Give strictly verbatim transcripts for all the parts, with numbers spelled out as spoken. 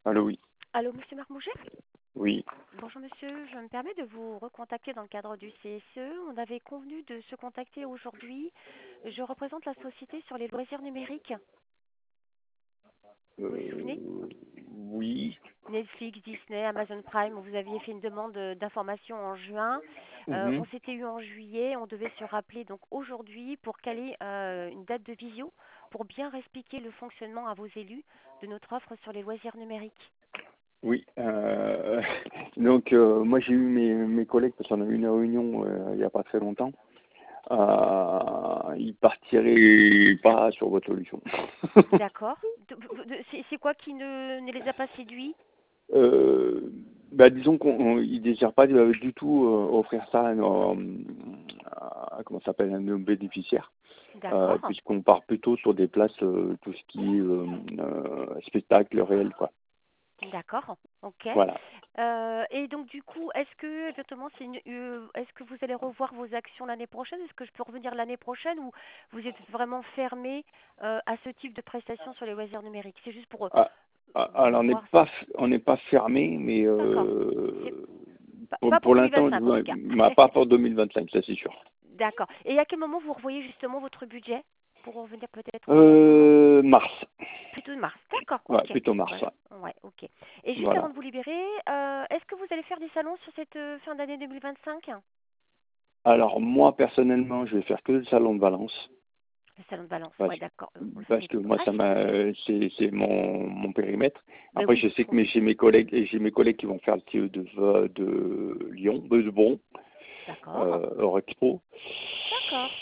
Allô, oui. Allô, monsieur Marmouget? Oui. Bonjour monsieur, je me permets de vous recontacter dans le cadre du C S E. On avait convenu de se contacter aujourd'hui. Je représente la société sur les loisirs numériques. Vous vous souvenez? Euh, oui. Netflix, Disney, Amazon Prime, vous aviez fait une demande euh, d'information en juin. Euh, on Mhm. s'était eu en juillet, on devait se rappeler donc aujourd'hui pour caler euh, une date de visio pour bien expliquer le fonctionnement à vos élus de notre offre sur les loisirs numériques. Oui. Euh, donc, euh, moi, j'ai eu mes, mes collègues, parce qu'on a eu une réunion euh, il n'y a pas très longtemps. Euh, ils partiraient pas sur votre solution. D'accord. De- de- C'est c'est quoi qui ne, ne les a pas séduits? euh, bah, disons qu'ils ne désirent pas du, du tout euh, offrir ça à, nos, à- comment ça s'appelle, à nos bénéficiaires. Euh, D'accord. puisqu'on part plutôt sur des places, euh, tout ce qui est euh, euh, spectacle réel, quoi. D'accord. Ok. Voilà. Euh, et donc du coup, est-ce que éventuellement, c'est une- euh, est-ce que vous allez revoir vos actions l'année prochaine? Est-ce que je peux revenir l'année prochaine ou vous êtes vraiment fermé euh, à ce type de prestations sur les loisirs numériques? C'est juste pour euh, Ah, ah, alors, on n'est voir. pas, on n'est pas fermé, mais D'accord. C'est euh, pas, pour, pas pour pour l'instant, deux mille vingt-cinq en tout ouais, cas. mais pas pour deux mille vingt-cinq, ça c'est sûr. D'accord. Et à quel moment vous revoyez justement votre budget pour revenir peut-être au mois de juin? Euh, mars. Plutôt mars. D'accord. Ouais, Ok. plutôt Bon mars. bah, Ouais. ouais. Ok. Et juste avant Voilà. de vous libérer, euh, est-ce que vous allez faire des salons sur cette euh, fin d'année deux mille vingt-cinq? Alors, moi, personnellement, je vais faire que le salon de Valence. Le salon de Valence, Parce, ouais, d'accord. Euh, bon, ça parce c'est que tout moi, près. ça m'a, c'est, c'est mon, mon périmètre. Ben Après, je oui, je sais que mes- comprends. j'ai mes collègues, et j'ai mes collègues qui vont faire le T E de, de Lyon, de Bon, D'accord. euh, Eurexpo. D'accord.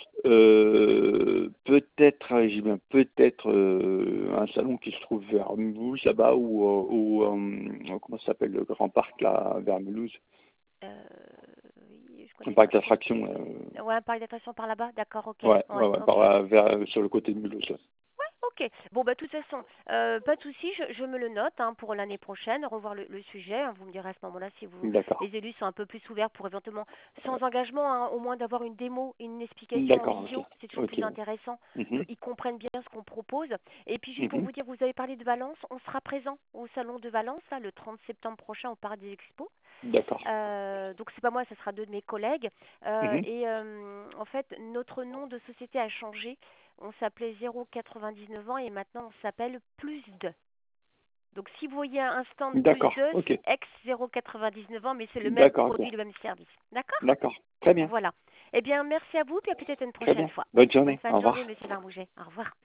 Euh, peut-être, euh, j'ai bien peut-être euh, un salon qui se trouve vers Mulhouse là-bas ou, euh, ou euh, comment ça s'appelle le grand parc là vers Mulhouse, Euh, oui, je un connais pas parc trop. d'attractions. Euh, Ouais, un parc d'attraction par là-bas. D'accord, ok. ouais, ouais, Ouais, ouais, par, ok. là, vers, sur le côté de Mulhouse. Là. Ok. Bon, bah, de toute façon, euh, pas de souci, je, je me le note hein, pour l'année prochaine, revoir le, le sujet. Hein, vous me direz à ce moment-là si vous, D'accord, les élus sont un peu plus ouverts pour éventuellement, sans engagement, hein, au moins d'avoir une démo, une explication en d'accord, ok, visio. C'est toujours ok. plus intéressant. Mhm, Ils comprennent bien ce qu'on propose. Et puis, juste pour mhm. vous dire, vous avez parlé de Valence. On sera présent au salon de Valence, là, le trente septembre prochain au Parc des Expos. D'accord. Euh, donc c'est pas moi, ce sera deux de mes collègues. Euh, Mhm. et euh, en fait, notre nom de société a changé. On s'appelait zéro quatre-vingt-dix-neuf ans et maintenant on s'appelle Plus deux. Donc si vous voyez un stand Plus D'accord, deux, ok, c'est ex zéro quatre-vingt-dix-neuf ans, mais c'est le même d'accord, ok, produit, le même service. D'accord? d'accord. Très bien, Voilà. Eh bien, merci à vous, puis à peut-être une très prochaine bien. fois. Bonne Bonne journée, fin au de revoir. journée, monsieur Marmouget. Au revoir.